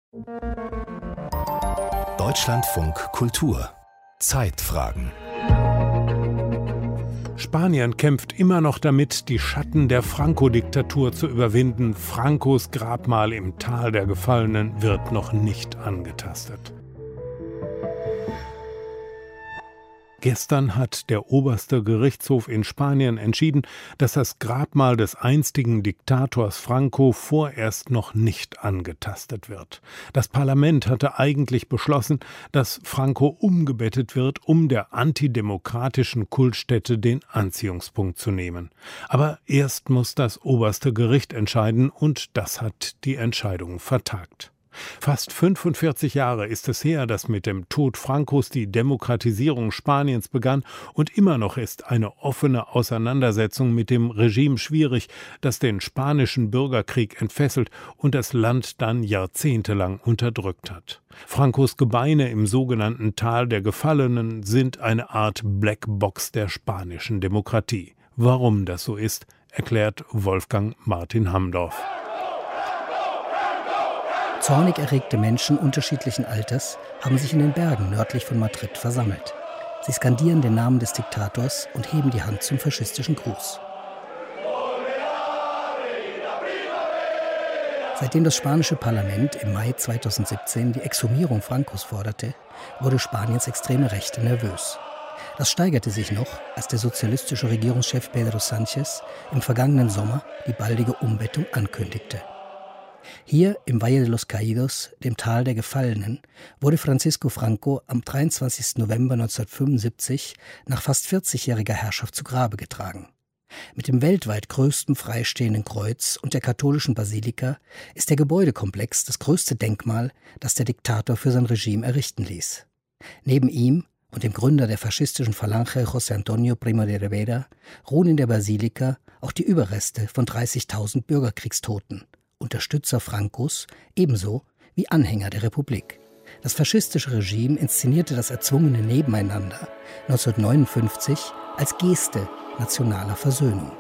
Deutschlandfunk Kultur Zeitfragen. Spanien kämpft immer noch damit, die Schatten der Franco-Diktatur zu überwinden. Francos Grabmal im Tal der Gefallenen wird noch nicht angetastet. Gestern hat der oberste Gerichtshof in Spanien entschieden, dass das Grabmal des einstigen Diktators Franco vorerst noch nicht angetastet wird. Das Parlament hatte eigentlich beschlossen, dass Franco umgebettet wird, um der antidemokratischen Kultstätte den Anziehungspunkt zu nehmen. Aber erst muss das oberste Gericht entscheiden, und das hat die Entscheidung vertagt. Fast 45 Jahre ist es her, dass mit dem Tod Francos die Demokratisierung Spaniens begann, und immer noch ist eine offene Auseinandersetzung mit dem Regime schwierig, das den spanischen Bürgerkrieg entfesselt und das Land dann jahrzehntelang unterdrückt hat. Francos Gebeine im sogenannten Tal der Gefallenen sind eine Art Blackbox der spanischen Demokratie. Warum das so ist, erklärt Wolfgang Martin Hamdorf. Zornig erregte Menschen unterschiedlichen Alters haben sich in den Bergen nördlich von Madrid versammelt. Sie skandieren den Namen des Diktators und heben die Hand zum faschistischen Gruß. Seitdem das spanische Parlament im Mai 2017 die Exhumierung Francos forderte, wurde Spaniens extreme Rechte nervös. Das steigerte sich noch, als der sozialistische Regierungschef Pedro Sánchez im vergangenen Sommer die baldige Umbettung ankündigte. Hier im Valle de los Caídos, dem Tal der Gefallenen, wurde Francisco Franco am 23. November 1975 nach fast 40-jähriger Herrschaft zu Grabe getragen. Mit dem weltweit größten freistehenden Kreuz und der katholischen Basilika ist der Gebäudekomplex das größte Denkmal, das der Diktator für sein Regime errichten ließ. Neben ihm und dem Gründer der faschistischen Phalange José Antonio Primo de Rivera ruhen in der Basilika auch die Überreste von 30.000 Bürgerkriegstoten, Unterstützer Francos ebenso wie Anhänger der Republik. Das faschistische Regime inszenierte das erzwungene Nebeneinander 1959 als Geste nationaler Versöhnung.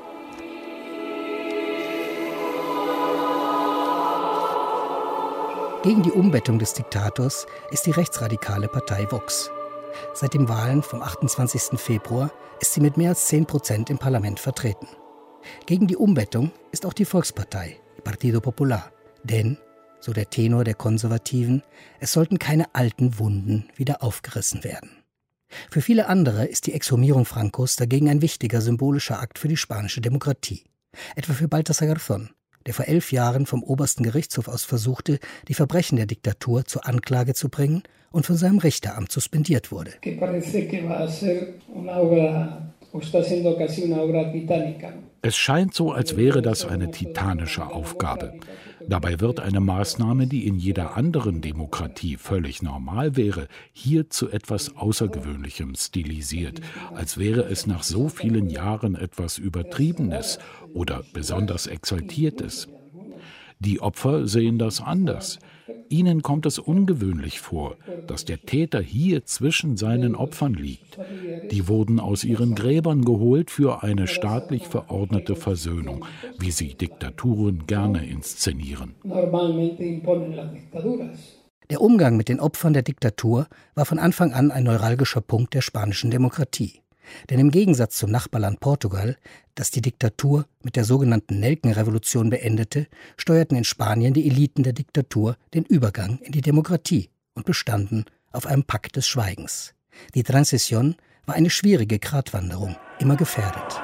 Gegen die Umbettung des Diktators ist die rechtsradikale Partei Vox. Seit den Wahlen vom 28. Februar ist sie mit mehr als 10% im Parlament vertreten. Gegen die Umbettung ist auch die Volkspartei, Partido Popular. Denn, so der Tenor der Konservativen, es sollten keine alten Wunden wieder aufgerissen werden. Für viele andere ist die Exhumierung Francos dagegen ein wichtiger symbolischer Akt für die spanische Demokratie. Etwa für Baltasar Garzón, der vor 11 Jahren vom obersten Gerichtshof aus versuchte, die Verbrechen der Diktatur zur Anklage zu bringen und von seinem Richteramt suspendiert wurde. Es scheint so, als wäre das eine titanische Aufgabe. Dabei wird eine Maßnahme, die in jeder anderen Demokratie völlig normal wäre, hier zu etwas Außergewöhnlichem stilisiert, als wäre es nach so vielen Jahren etwas Übertriebenes oder besonders Exaltiertes. Die Opfer sehen das anders. Ihnen kommt es ungewöhnlich vor, dass der Täter hier zwischen seinen Opfern liegt. Die wurden aus ihren Gräbern geholt für eine staatlich verordnete Versöhnung, wie sie Diktaturen gerne inszenieren. Der Umgang mit den Opfern der Diktatur war von Anfang an ein neuralgischer Punkt der spanischen Demokratie. Denn im Gegensatz zum Nachbarland Portugal, das die Diktatur mit der sogenannten Nelkenrevolution beendete, steuerten in Spanien die Eliten der Diktatur den Übergang in die Demokratie und bestanden auf einem Pakt des Schweigens. Die Transición war eine schwierige Gratwanderung, immer gefährdet.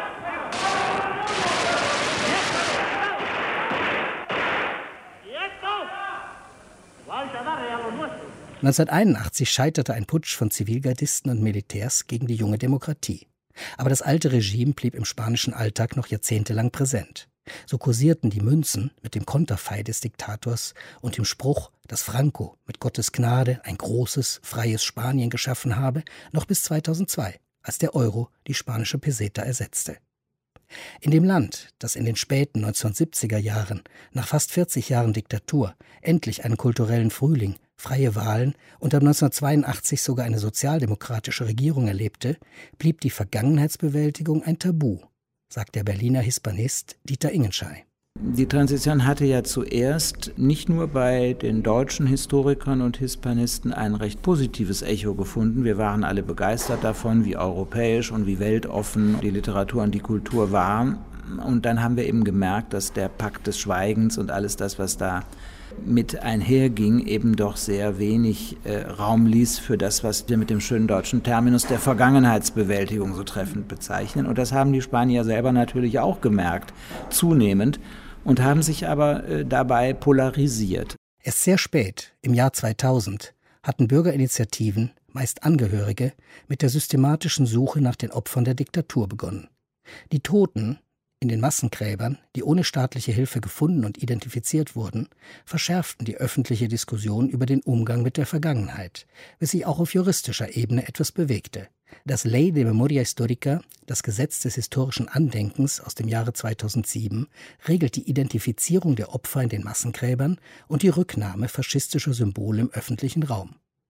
1981 scheiterte ein Putsch von Zivilgardisten und Militärs gegen die junge Demokratie. Aber das alte Regime blieb im spanischen Alltag noch jahrzehntelang präsent. So kursierten die Münzen mit dem Konterfei des Diktators und dem Spruch, dass Franco mit Gottes Gnade ein großes, freies Spanien geschaffen habe, noch bis 2002, als der Euro die spanische Peseta ersetzte. In dem Land, das in den späten 1970er Jahren, nach fast 40 Jahren Diktatur, endlich einen kulturellen Frühling, freie Wahlen und ab 1982 sogar eine sozialdemokratische Regierung erlebte, blieb die Vergangenheitsbewältigung ein Tabu, sagt der Berliner Hispanist Dieter Ingenschei. Die Transition hatte ja zuerst nicht nur bei den deutschen Historikern und Hispanisten ein recht positives Echo gefunden. Wir waren alle begeistert davon, wie europäisch und wie weltoffen die Literatur und die Kultur war. Und dann haben wir eben gemerkt, dass der Pakt des Schweigens und alles das, was da mit einherging, eben doch sehr wenig Raum ließ für das, was wir mit dem schönen deutschen Terminus der Vergangenheitsbewältigung so treffend bezeichnen. Und das haben die Spanier selber natürlich auch gemerkt, zunehmend, und haben sich aber dabei polarisiert. Erst sehr spät, im Jahr 2000, hatten Bürgerinitiativen, meist Angehörige, mit der systematischen Suche nach den Opfern der Diktatur begonnen. Die Toten in den Massengräbern, die ohne staatliche Hilfe gefunden und identifiziert wurden, verschärften die öffentliche Diskussion über den Umgang mit der Vergangenheit, bis sich auch auf juristischer Ebene etwas bewegte. Das Ley de Memoria Histórica, das Gesetz des historischen Andenkens aus dem Jahre 2007, regelt die Identifizierung der Opfer in den Massengräbern und die Rücknahme faschistischer Symbole im öffentlichen Raum.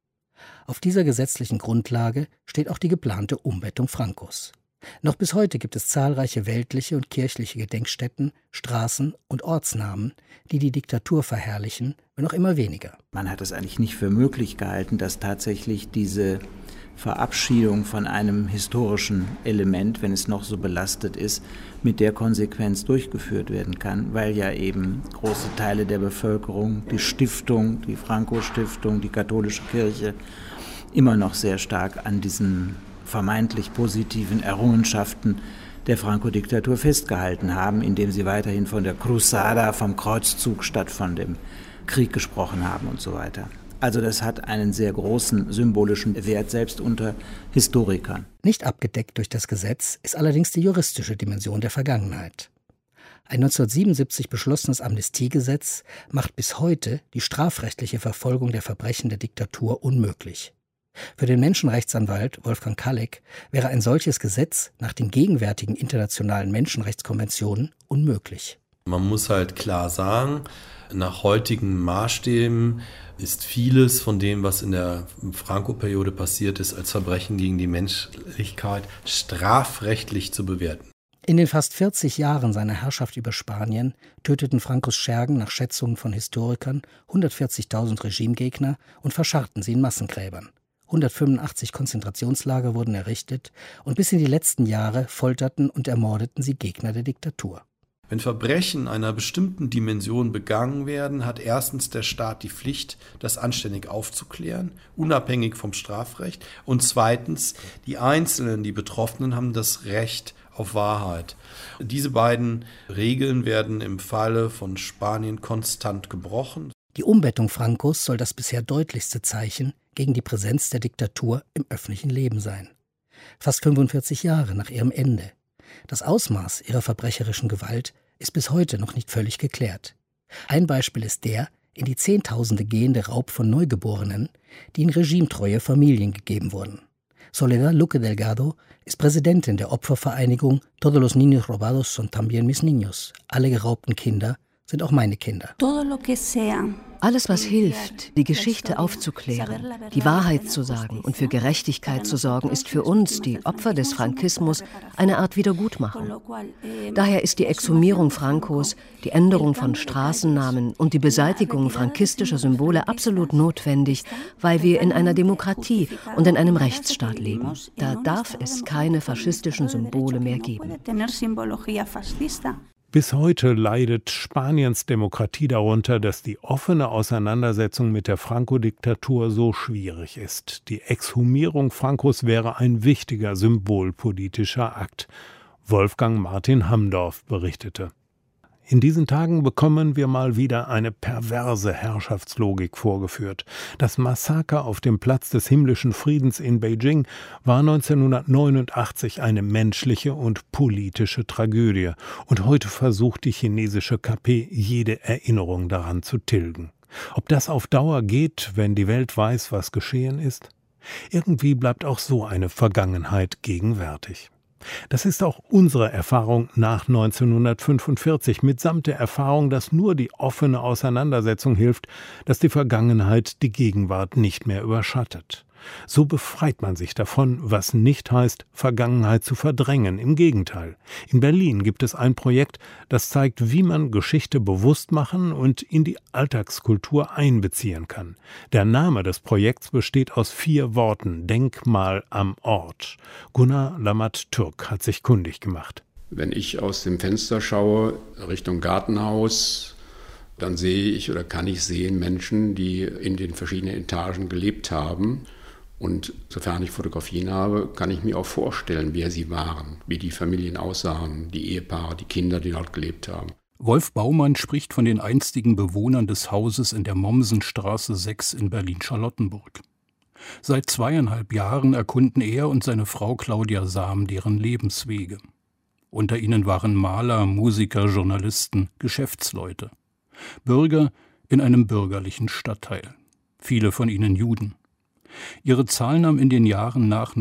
Auf dieser gesetzlichen Grundlage steht auch die geplante Umbenennung Francos. Noch bis heute gibt es zahlreiche weltliche und kirchliche Gedenkstätten, Straßen und Ortsnamen, die die Diktatur verherrlichen, wenn auch immer weniger. Man hat es eigentlich nicht für möglich gehalten, dass tatsächlich diese Verabschiedung von einem historischen Element, wenn es noch so belastet ist, mit der Konsequenz durchgeführt werden kann, weil ja eben große Teile der Bevölkerung, die Stiftung, die Franco-Stiftung, die katholische Kirche immer noch sehr stark an diesen vermeintlich positiven Errungenschaften der Franco-Diktatur festgehalten haben, indem sie weiterhin von der Cruzada, vom Kreuzzug statt von dem Krieg gesprochen haben und so weiter. Also das hat einen sehr großen symbolischen Wert, selbst unter Historikern. Nicht abgedeckt durch das Gesetz ist allerdings die juristische Dimension der Vergangenheit. Ein 1977 beschlossenes Amnestiegesetz macht bis heute die strafrechtliche Verfolgung der Verbrechen der Diktatur unmöglich. Für den Menschenrechtsanwalt Wolfgang Kallek wäre ein solches Gesetz nach den gegenwärtigen internationalen Menschenrechtskonventionen unmöglich. Man muss halt klar sagen, nach heutigen Maßstäben ist vieles von dem, was in der Franco-Periode passiert ist, als Verbrechen gegen die Menschlichkeit strafrechtlich zu bewerten. In den fast 40 Jahren seiner Herrschaft über Spanien töteten Francos Schergen nach Schätzungen von Historikern 140.000 Regimegegner und verscharrten sie in Massengräbern. 185 Konzentrationslager wurden errichtet und bis in die letzten Jahre folterten und ermordeten sie Gegner der Diktatur. Wenn Verbrechen einer bestimmten Dimension begangen werden, hat erstens der Staat die Pflicht, das anständig aufzuklären, unabhängig vom Strafrecht. Und zweitens, die Einzelnen, die Betroffenen, haben das Recht auf Wahrheit. Diese beiden Regeln werden im Falle von Spanien konstant gebrochen. Die Umbenennung Francos soll das bisher deutlichste Zeichen gegen die Präsenz der Diktatur im öffentlichen Leben sein. Fast 45 Jahre nach ihrem Ende. Das Ausmaß ihrer verbrecherischen Gewalt ist bis heute noch nicht völlig geklärt. Ein Beispiel ist der in die Zehntausende gehende Raub von Neugeborenen, die in regimetreue Familien gegeben wurden. Soledad Luque Delgado ist Präsidentin der Opfervereinigung Todos los niños robados son también mis niños. Alle geraubten Kinder sind auch meine Kinder. Alles, was hilft, die Geschichte aufzuklären, die Wahrheit zu sagen und für Gerechtigkeit zu sorgen, ist für uns, die Opfer des Frankismus, eine Art Wiedergutmachung. Daher ist die Exhumierung Francos, die Änderung von Straßennamen und die Beseitigung frankistischer Symbole absolut notwendig, weil wir in einer Demokratie und in einem Rechtsstaat leben. Da darf es keine faschistischen Symbole mehr geben. Bis heute leidet Spaniens Demokratie darunter, dass die offene Auseinandersetzung mit der Franco-Diktatur so schwierig ist. Die Exhumierung Francos wäre ein wichtiger symbolpolitischer Akt. Wolfgang Martin Hamdorf berichtete. In diesen Tagen bekommen wir mal wieder eine perverse Herrschaftslogik vorgeführt. Das Massaker auf dem Platz des himmlischen Friedens in Beijing war 1989 eine menschliche und politische Tragödie. Und heute versucht die chinesische KP, jede Erinnerung daran zu tilgen. Ob das auf Dauer geht, wenn die Welt weiß, was geschehen ist? Irgendwie bleibt auch so eine Vergangenheit gegenwärtig. Das ist auch unsere Erfahrung nach 1945, mitsamt der Erfahrung, dass nur die offene Auseinandersetzung hilft, dass die Vergangenheit die Gegenwart nicht mehr überschattet. So befreit man sich davon, was nicht heißt, Vergangenheit zu verdrängen. Im Gegenteil. In Berlin gibt es ein Projekt, das zeigt, wie man Geschichte bewusst machen und in die Alltagskultur einbeziehen kann. Der Name des Projekts besteht aus 4 Worten: Denkmal am Ort. Gunnar Lammert-Türk hat sich kundig gemacht. Wenn ich aus dem Fenster schaue Richtung Gartenhaus, dann sehe ich oder kann ich sehen Menschen, die in den verschiedenen Etagen gelebt haben. Und sofern ich Fotografien habe, kann ich mir auch vorstellen, wer sie waren, wie die Familien aussahen, die Ehepaare, die Kinder, die dort gelebt haben. Wolf Baumann spricht von den einstigen Bewohnern des Hauses in der Mommsenstraße 6 in Berlin-Charlottenburg. Seit 2,5 Jahren erkunden er und seine Frau Claudia Sam deren Lebenswege. Unter ihnen waren Maler, Musiker, Journalisten, Geschäftsleute. Bürger in einem bürgerlichen Stadtteil. Viele von ihnen Juden. Ihre Zahl nahm in den Jahren nach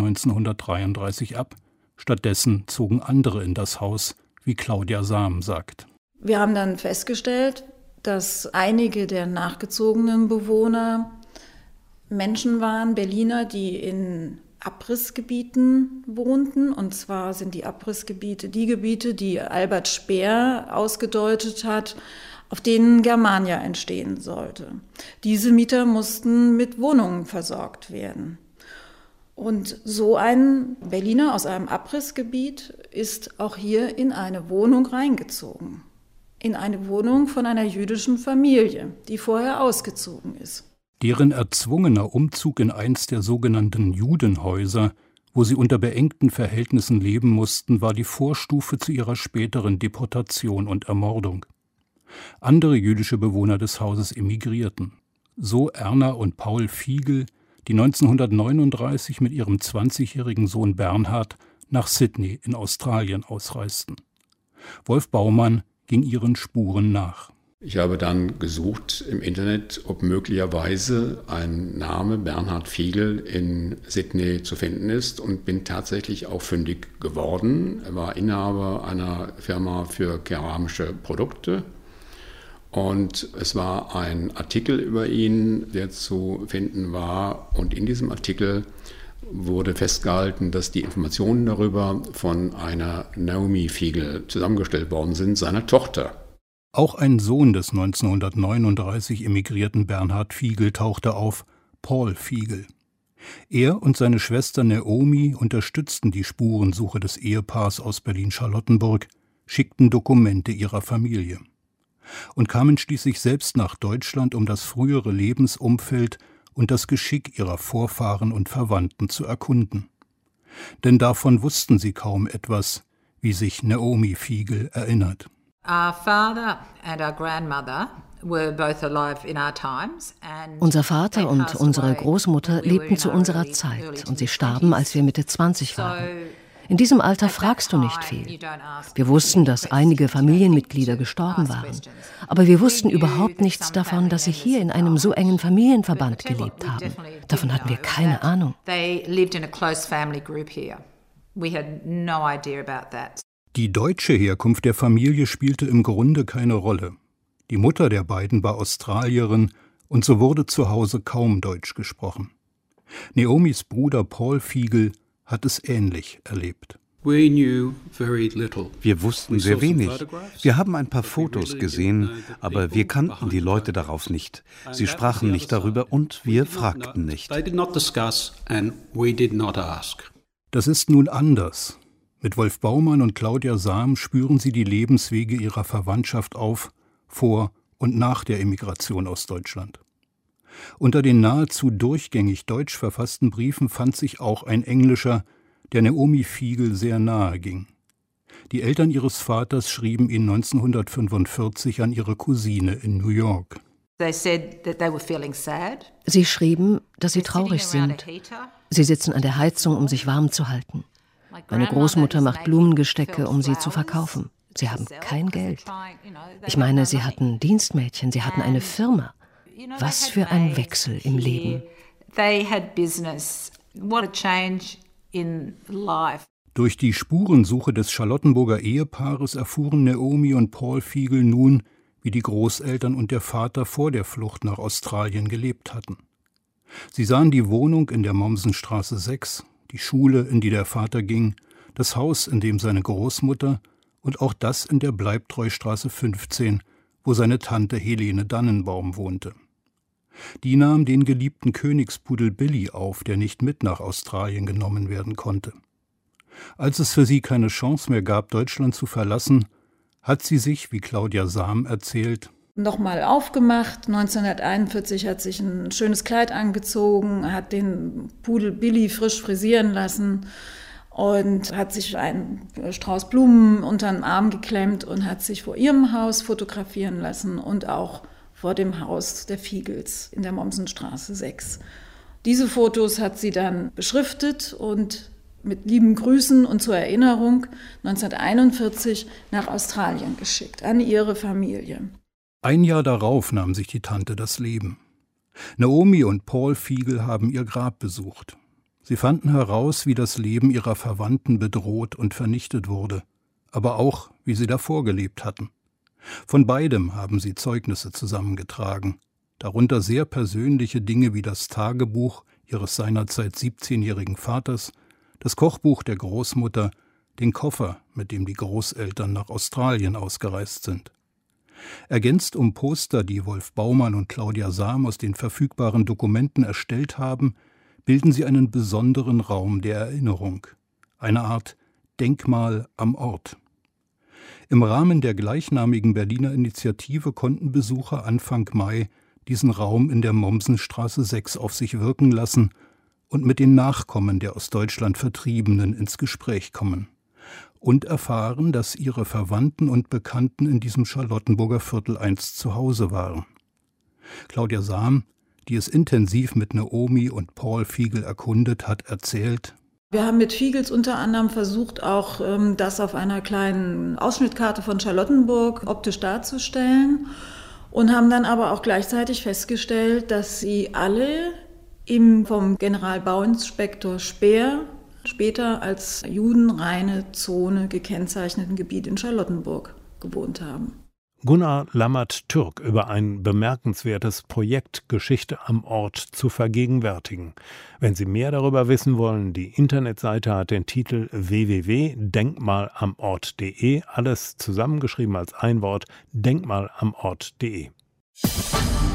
1933 ab. Stattdessen zogen andere in das Haus, wie Claudia Sam sagt. Wir haben dann festgestellt, dass einige der nachgezogenen Bewohner Menschen waren, Berliner, die in Abrissgebieten wohnten. Und zwar sind die Abrissgebiete die Gebiete, die Albert Speer ausgedeutet hat, auf denen Germania entstehen sollte. Diese Mieter mussten mit Wohnungen versorgt werden. Und so ein Berliner aus einem Abrissgebiet ist auch hier in eine Wohnung reingezogen. In eine Wohnung von einer jüdischen Familie, die vorher ausgezogen ist. Deren erzwungener Umzug in eins der sogenannten Judenhäuser, wo sie unter beengten Verhältnissen leben mussten, war die Vorstufe zu ihrer späteren Deportation und Ermordung. Andere jüdische Bewohner des Hauses emigrierten. So Erna und Paul Fiegel, die 1939 mit ihrem 20-jährigen Sohn Bernhard nach Sydney in Australien ausreisten. Wolf Baumann ging ihren Spuren nach. Ich habe dann gesucht im Internet, ob möglicherweise ein Name Bernhard Fiegel in Sydney zu finden ist, und bin tatsächlich auch fündig geworden. Er war Inhaber einer Firma für keramische Produkte. Und es war ein Artikel über ihn, der zu finden war. Und in diesem Artikel wurde festgehalten, dass die Informationen darüber von einer Naomi Fiegel zusammengestellt worden sind, seiner Tochter. Auch ein Sohn des 1939 emigrierten Bernhard Fiegel tauchte auf, Paul Fiegel. Er und seine Schwester Naomi unterstützten die Spurensuche des Ehepaars aus Berlin-Charlottenburg, schickten Dokumente ihrer Familie und kamen schließlich selbst nach Deutschland, um das frühere Lebensumfeld und das Geschick ihrer Vorfahren und Verwandten zu erkunden. Denn davon wussten sie kaum etwas, wie sich Naomi Fiegel erinnert. Unser Vater und unsere Großmutter lebten zu unserer Zeit und sie starben, als wir Mitte 20 waren. In diesem Alter fragst du nicht viel. Wir wussten, dass einige Familienmitglieder gestorben waren. Aber wir wussten überhaupt nichts davon, dass sie hier in einem so engen Familienverband gelebt haben. Davon hatten wir keine Ahnung. Die deutsche Herkunft der Familie spielte im Grunde keine Rolle. Die Mutter der beiden war Australierin und so wurde zu Hause kaum Deutsch gesprochen. Naomis Bruder Paul Fiegel hat es ähnlich erlebt. Wir wussten sehr wenig. Wir haben ein paar Fotos gesehen, aber wir kannten die Leute darauf nicht. Sie sprachen nicht darüber und wir fragten nicht. Das ist nun anders. Mit Wolf Baumann und Claudia Sam spüren sie die Lebenswege ihrer Verwandtschaft auf, vor und nach der Emigration aus Deutschland. Unter den nahezu durchgängig deutsch verfassten Briefen fand sich auch ein englischer, der Naomi Fiegel sehr nahe ging. Die Eltern ihres Vaters schrieben ihn 1945 an ihre Cousine in New York. Sie schrieben, dass sie traurig sind. Sie sitzen an der Heizung, um sich warm zu halten. Meine Großmutter macht Blumengestecke, um sie zu verkaufen. Sie haben kein Geld. Ich meine, sie hatten Dienstmädchen, sie hatten eine Firma. Was für ein Wechsel im Leben. Durch die Spurensuche des Charlottenburger Ehepaares erfuhren Naomi und Paul Fiegel nun, wie die Großeltern und der Vater vor der Flucht nach Australien gelebt hatten. Sie sahen die Wohnung in der Mommsenstraße 6, die Schule, in die der Vater ging, das Haus, in dem seine Großmutter und auch das in der Bleibtreustraße 15, wo seine Tante Helene Dannenbaum wohnte. Die nahm den geliebten Königspudel Billy auf, der nicht mit nach Australien genommen werden konnte. Als es für sie keine Chance mehr gab, Deutschland zu verlassen, hat sie sich, wie Claudia Sahm erzählt, nochmal aufgemacht. 1941 hat sich ein schönes Kleid angezogen, hat den Pudel Billy frisch frisieren lassen und hat sich einen Strauß Blumen unter den Arm geklemmt und hat sich vor ihrem Haus fotografieren lassen und auch vor dem Haus der Fiegels in der Mommsenstraße 6. Diese Fotos hat sie dann beschriftet und mit lieben Grüßen und zur Erinnerung 1941 nach Australien geschickt, an ihre Familie. Ein Jahr darauf nahm sich die Tante das Leben. Naomi und Paul Fiegel haben ihr Grab besucht. Sie fanden heraus, wie das Leben ihrer Verwandten bedroht und vernichtet wurde, aber auch, wie sie davor gelebt hatten. Von beidem haben sie Zeugnisse zusammengetragen, darunter sehr persönliche Dinge wie das Tagebuch ihres seinerzeit 17-jährigen Vaters, das Kochbuch der Großmutter, den Koffer, mit dem die Großeltern nach Australien ausgereist sind. Ergänzt um Poster, die Wolf Baumann und Claudia Sahm aus den verfügbaren Dokumenten erstellt haben, bilden sie einen besonderen Raum der Erinnerung, eine Art Denkmal am Ort. Im Rahmen der gleichnamigen Berliner Initiative konnten Besucher Anfang Mai diesen Raum in der Mommsenstraße 6 auf sich wirken lassen und mit den Nachkommen der aus Deutschland Vertriebenen ins Gespräch kommen und erfahren, dass ihre Verwandten und Bekannten in diesem Charlottenburger Viertel einst zu Hause waren. Claudia Sahm, die es intensiv mit Naomi und Paul Fiegel erkundet hat, erzählt: Wir haben mit Fiegels unter anderem versucht, auch das auf einer kleinen Ausschnittkarte von Charlottenburg optisch darzustellen und haben dann aber auch gleichzeitig festgestellt, dass sie alle im vom Generalbauinspektor Speer später als judenreine Zone gekennzeichneten Gebiet in Charlottenburg gewohnt haben. Gunnar Lammert-Türk über ein bemerkenswertes Projekt Geschichte am Ort zu vergegenwärtigen. Wenn Sie mehr darüber wissen wollen, die Internetseite hat den Titel www.denkmalamort.de, alles zusammengeschrieben als ein Wort, denkmalamort.de.